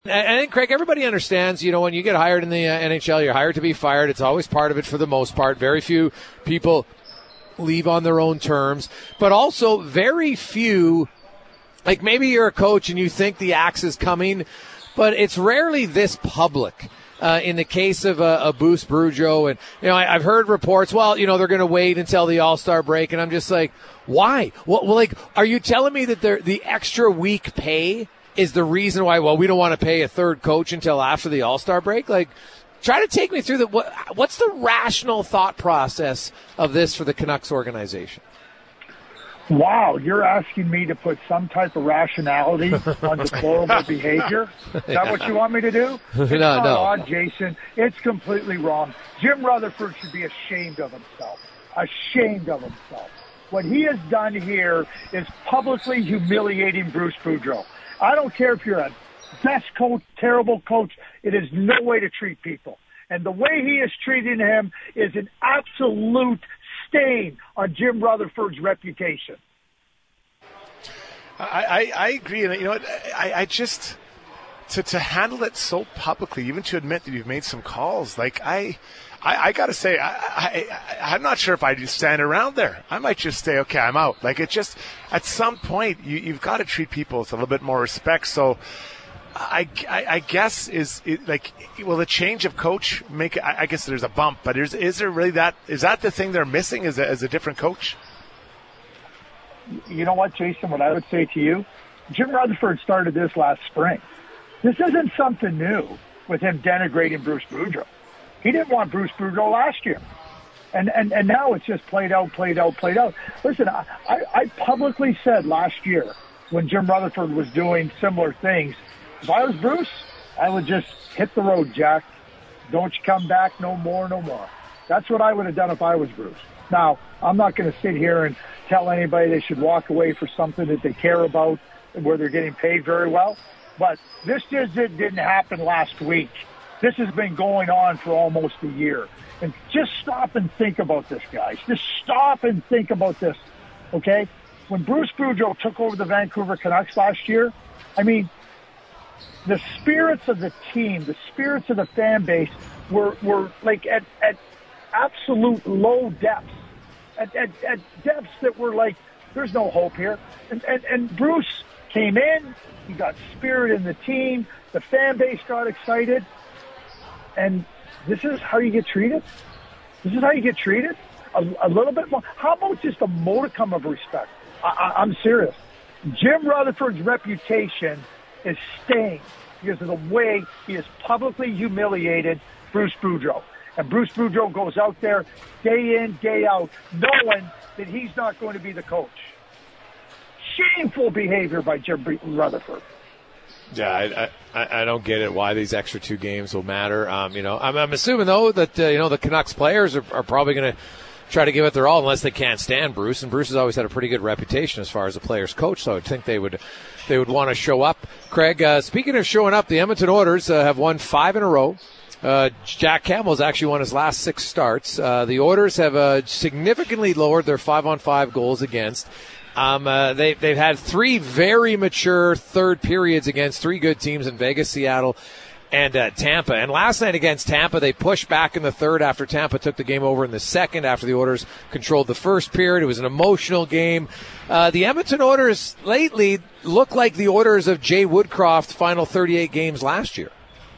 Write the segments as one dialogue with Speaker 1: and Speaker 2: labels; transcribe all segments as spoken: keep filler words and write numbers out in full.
Speaker 1: I think, Craig, everybody understands, you know, when you get hired in the uh, N H L, you're hired to be fired. It's always part of it for the most part. Very few people leave on their own terms. But also very few, like maybe you're a coach and you think the axe is coming, but it's rarely this public. Uh, in the case of uh, a Bruce Boudreau, and you know, I, I've heard reports. Well, you know, they're going to wait until the All-Star break, and I'm just like, why? Well, well like, are you telling me that the extra week pay is the reason why? Well, we don't want to pay a third coach until after the All-Star break. Like, try to take me through the what, what's the rational thought process of this for the Canucks organization?
Speaker 2: Wow, you're asking me to put some type of rationality on deplorable behavior? Is that yeah. what you want me to do? It's
Speaker 1: no,
Speaker 2: not
Speaker 1: no.
Speaker 2: odd, Jason. It's completely wrong. Jim Rutherford should be ashamed of himself. Ashamed of himself. What he has done here is publicly humiliating Bruce Boudreau. I don't care if you're a best coach, terrible coach. It is no way to treat people. And the way he is treating him is an absolute stain on Jim Rutherford's reputation.
Speaker 3: I, I, I agree. And you know what? I, I just, to, to handle it so publicly, even to admit that you've made some calls, like I, I, I got to say, I, I, I'm not sure if I just stand around there. I might just say, okay, I'm out. Like, it just, at some point, you, you've got to treat people with a little bit more respect. So, I, I, I guess is it, like, will the change of coach make? I, I guess there's a bump, but is is there really that? Is that the thing they're missing? Is a, as a different coach?
Speaker 2: You know what, Jason? What I would say to you, Jim Rutherford started this last spring. This isn't something new with him denigrating Bruce Boudreau. He didn't want Bruce Boudreau last year. And, and, and now it's just played out, played out, played out. Listen, I, I publicly said last year when Jim Rutherford was doing similar things, if I was Bruce, I would just hit the road, Jack. Don't you come back no more, no more. That's what I would have done if I was Bruce. Now, I'm not going to sit here and tell anybody they should walk away for something that they care about where they're getting paid very well. But this just didn't happen last week. This has been going on for almost a year. And just stop and think about this, guys. Just stop and think about this, okay? When Bruce Boudreau took over the Vancouver Canucks last year, I mean, the spirits of the team, the spirits of the fan base were, were like at, at absolute low depths, at, at, at depths that were like, there's no hope here. And, and, and Bruce came in, he got spirit in the team, the fan base got excited, and this is how you get treated? This is how you get treated? A, a little bit more? How about just a modicum of respect? I, I, I'm serious. Jim Rutherford's reputation is staying because of the way he has publicly humiliated Bruce Boudreau. And Bruce Boudreau goes out there day in, day out, knowing that he's not going to be the coach. Shameful behavior by Jim Rutherford.
Speaker 1: Yeah, I, I I don't get it why these extra two games will matter. Um, you know, I'm, I'm assuming though that uh, you know the Canucks players are, are probably going to try to give it their all unless they can't stand Bruce. And Bruce has always had a pretty good reputation as far as a player's coach, so I would think they would they would want to show up. Craig, uh, speaking of showing up, the Edmonton Oilers uh, have won five in a row. Uh, Jack Campbell's actually won his last six starts. Uh, the Oilers have uh, significantly lowered their five-on-five goals against. Um, uh, they, they've had three very mature third periods against three good teams in Vegas, Seattle, and uh, Tampa. And last night against Tampa, they pushed back in the third after Tampa took the game over in the second after the Oilers controlled the first period. It was an emotional game. Uh, the Edmonton Oilers lately look like the Oilers of Jay Woodcroft's final thirty-eight games last year.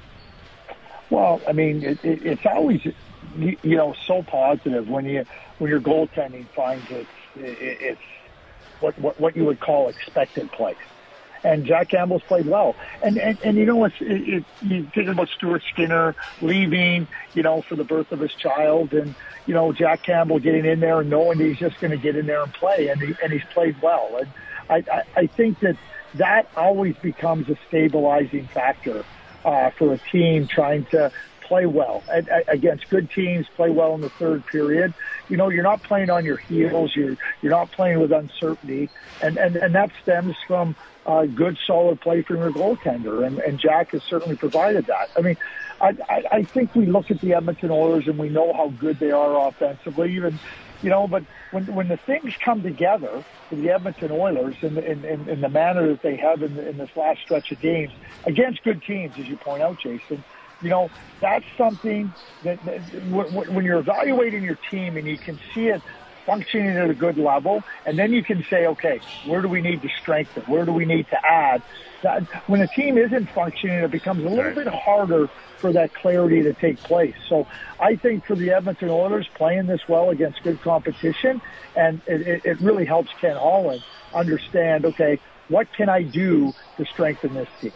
Speaker 2: Well, I mean, it, it, it's always, you, you know, so positive when you when your goaltending finds it, it it's what, what what you would call expected play. And Jack Campbell's played well. And, and, and you know, it's, it, it, you think about Stuart Skinner leaving, you know, for the birth of his child. And, you know, Jack Campbell getting in there and knowing that he's just going to get in there and play. And, he, and he's played well. And I, I, I think that that always becomes a stabilizing factor uh, for a team trying to play well and, against good teams, play well in the third period. You know, you're not playing on your heels. You're, you're not playing with uncertainty. And, and, and that stems from uh, good, solid play from your goaltender. And, and Jack has certainly provided that. I mean, I, I, I think we look at the Edmonton Oilers and we know how good they are offensively. Even, You know, but when when the things come together for the Edmonton Oilers in, in, in, in the manner that they have in, in this last stretch of games against good teams, as you point out, Jason, you know, that's something that, that when you're evaluating your team and you can see it functioning at a good level, and then you can say, okay, where do we need to strengthen? Where do we need to add? That, when a team isn't functioning, it becomes a little bit harder for that clarity to take place. So I think for the Edmonton Oilers playing this well against good competition, and it, it really helps Ken Holland understand, okay, what can I do to strengthen this team?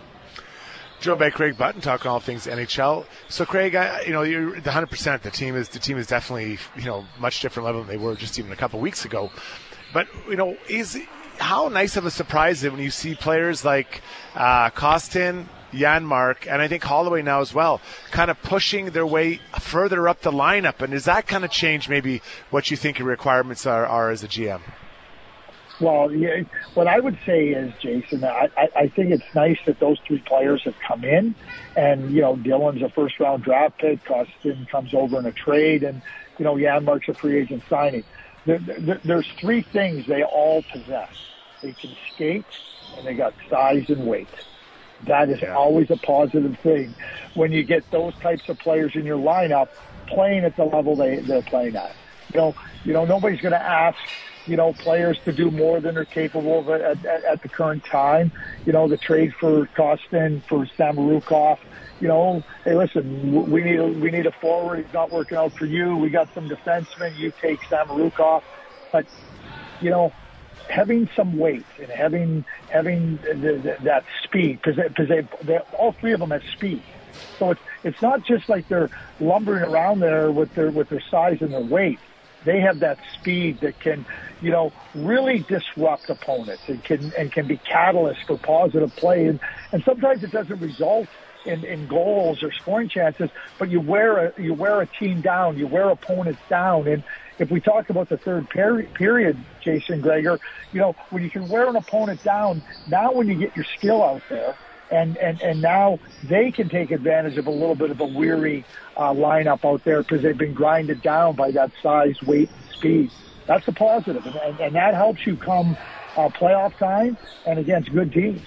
Speaker 3: Joined by Craig Button, talking all things N H L. So, Craig, I, you know, you're one hundred percent. The team is the team is definitely, you know, much different level than they were just even a couple weeks ago. But, you know, is how nice of a surprise is it when you see players like uh, Kostin, Janmark, and I think Holloway now as well, kind of pushing their way further up the lineup? And does that kind of change maybe what you think your requirements are, are as a G M?
Speaker 2: Well, yeah, what I would say is, Jason, I, I, I think it's nice that those three players have come in. And, you know, Dylan's a first-round draft pick. Kostin comes over in a trade. And, you know, Janmark's a free agent signing. There, there, there's three things they all possess. They can skate, and they got size and weight. That is yeah. always a positive thing when you get those types of players in your lineup playing at the level they, they're playing at. You know, you know, nobody's going to ask, you know, players to do more than they're capable of at, at, at the current time. You know, the trade for Kostin, for Samorukov, you know, hey, listen, we need a, we need a forward. He's not working out for you. We got some defensemen. You take Samorukov. But, you know, having some weight and having having the, the, that speed, because they, they, they, all three of them have speed. So it's it's not just like they're lumbering around there with their with their size and their weight. They have that speed that can, you know, really disrupt opponents and can and can be catalyst for positive play. And, and sometimes it doesn't result in, in goals or scoring chances, but you wear a you wear a team down, you wear opponents down. And if we talk about the third peri- period, Jason Gregor, you know, when you can wear an opponent down, now when you get your skill out there, and, and, and now they can take advantage of a little bit of a weary uh, lineup out there because they've been grinded down by that size, weight, and speed. That's a positive, and, and, and that helps you come uh, playoff time and against good teams.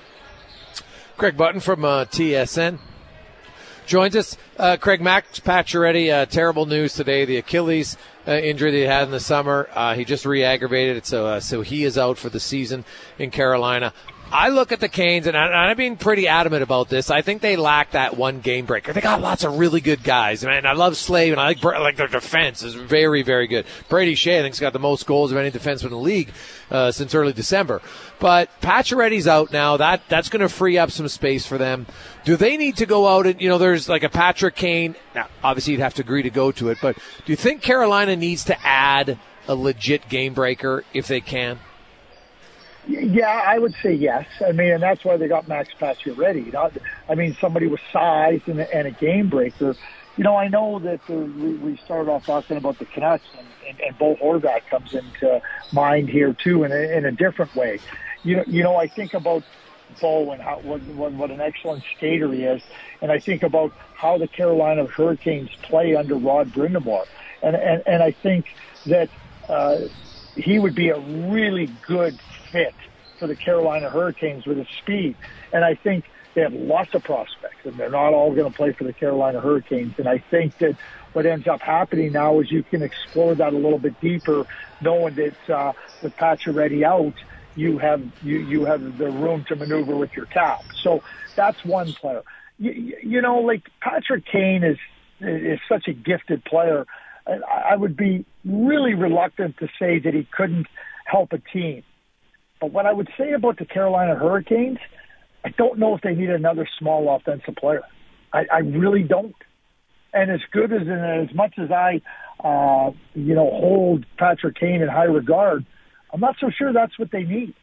Speaker 1: Craig Button from uh, T S N joins us. Uh, Craig, Max Pacioretty, uh, terrible news today. The Achilles uh, injury that he had in the summer, uh, he just re-aggravated it, so, uh, so he is out for the season in Carolina. I look at the Canes, and, I, and I'm being pretty adamant about this. I think they lack that one game breaker. They got lots of really good guys. Man, I love Slave, and I like, like their defense is very, very good. Brady Shea, I think, has got the most goals of any defenseman in the league uh, since early December. But Pacioretty's out now. That That's going to free up some space for them. Do they need to go out and, you know, there's like a Patrick Kane. Now, obviously, you'd have to agree to go to it, but do you think Carolina needs to add a legit game breaker if they can?
Speaker 2: Yeah, I would say yes. I mean, and that's why they got Max Pacioretty. You know? I mean, somebody with size and a, and a game breaker. You know, I know that the, we, we started off talking about the Canucks, and, and, and Bo Horvat comes into mind here too in a, in a different way. You know, you know, I think about Bo and how what, what, what an excellent skater he is, and I think about how the Carolina Hurricanes play under Rod Brind'Amour, and and, and I think that uh, he would be a really good fit for the Carolina Hurricanes with his speed. And I think they have lots of prospects, and they're not all going to play for the Carolina Hurricanes. And I think that what ends up happening now is you can explore that a little bit deeper, knowing that uh, with Pacioretty out, you have you, you have the room to maneuver with your cap. So that's one player. You, you know, like Patrick Kane is is such a gifted player. I would be really reluctant to say that he couldn't help a team. But what I would say about the Carolina Hurricanes, I don't know if they need another small offensive player. I, I really don't. And as good as as much as I, uh, you know, hold Patrick Kane in high regard, I'm not so sure that's what they need.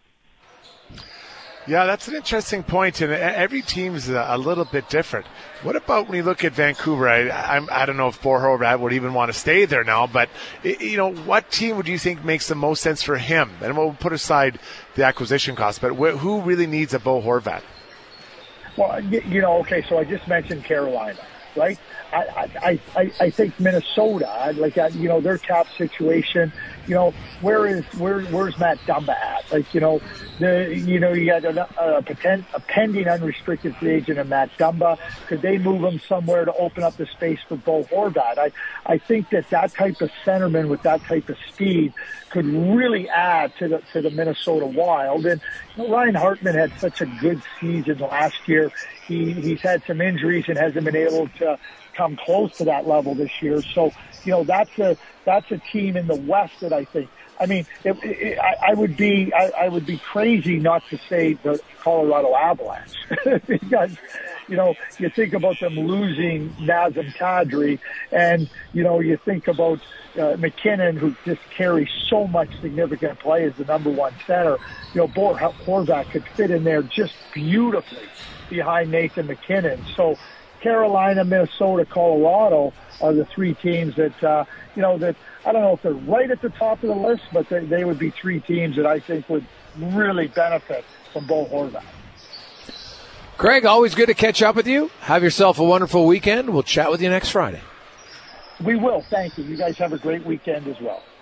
Speaker 3: Yeah, that's an interesting point, and every team is a little bit different. What about when you look at Vancouver? I, I'm, I don't know if Bo Horvat would even want to stay there now, but, you know, what team would you think makes the most sense for him? And we'll put aside the acquisition cost, but wh- who really needs a Bo Horvat?
Speaker 2: Well, you know, okay, so I just mentioned Carolina, right? I, I, I, I think Minnesota, like, uh, you know, their cap situation, you know, where is, where, where's Matt Dumba at? Like, you know, the, you know, you got a, a, potent, a pending unrestricted free agent in Matt Dumba. Could they move him somewhere to open up the space for Bo Horvat? I, I think that that type of centerman with that type of speed could really add to the, to the Minnesota Wild. And you know, Ryan Hartman had such a good season last year. He, he's had some injuries and hasn't been able to come close to that level this year. So, you know, that's a, that's a team in the West that I think, I mean, it, it, I, I would be, I, I would be crazy not to say the Colorado Avalanche because, you know, you think about them losing Nazem Kadri and, you know, you think about uh, McKinnon, who just carries so much significant play as the number one center. You know, Bo Horvat could fit in there just beautifully behind Nathan McKinnon. So Carolina, Minnesota, Colorado are the three teams that, uh, you know, that I don't know if they're right at the top of the list, but they, they would be three teams that I think would really benefit from Bo Horvat.
Speaker 1: Craig, always good to catch up with you. Have yourself a wonderful weekend. We'll chat with you next Friday.
Speaker 2: We will. Thank you. You guys have a great weekend as well.